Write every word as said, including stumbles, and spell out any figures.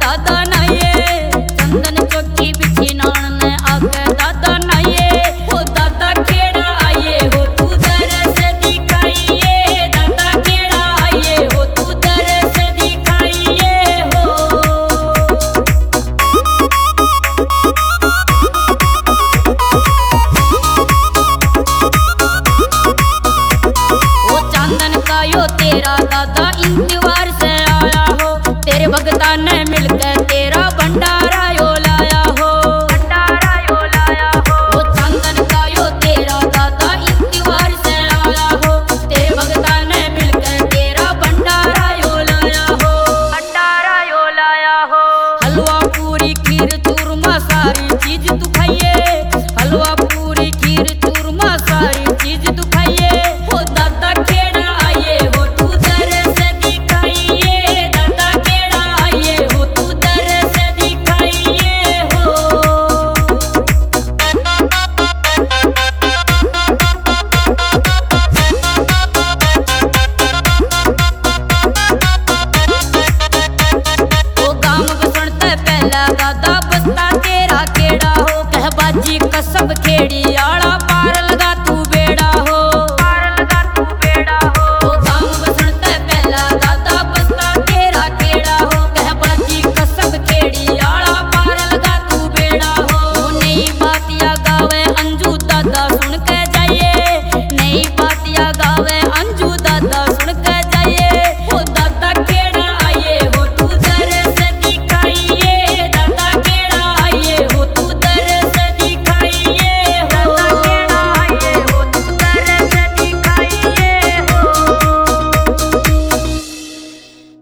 दादा नाये, चंदन चौकी बिछी नान ने आके दादा नाये। ओ दादा केड़ा आये हो तू दर से दिखाइए, दादा केड़ा आये हो तू दर से दिखाइए हो। ओ चांदन का यो तेरा दादा इंतवार से आया हो, तेरे भगता ने मिलकर तेरा भंडारा यो लाया हो, भंडारा यो लाया हो। ओ चांदन का यो तेरा दादा इंतवार से आया हो, तेरे भगता ने मिलकर तेरा भंडारा यो लाया हो, भंडारा यो लाया हो। हलवा पूरी खीर चूरमा सारी चीज तू